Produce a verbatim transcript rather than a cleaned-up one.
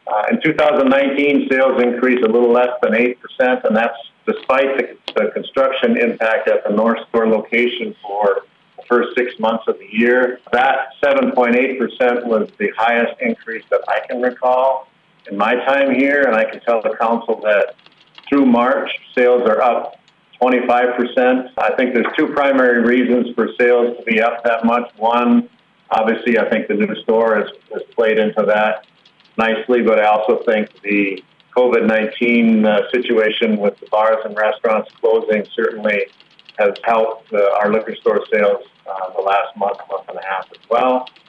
Uh, in two thousand nineteen, sales increased a little less than eight percent, and that's despite the, the construction impact at the North Store location for the first six months of the year. That seven point eight percent was the highest increase that I can recall in my time here, and I can tell the council that through March, sales are up twenty-five percent. I think there's two primary reasons for sales to be up that much. One, obviously, I think the new store has, has played into that nicely, but I also think the COVID nineteen uh, situation with the bars and restaurants closing certainly has helped uh, our liquor store sales uh, the last month, month and a half as well.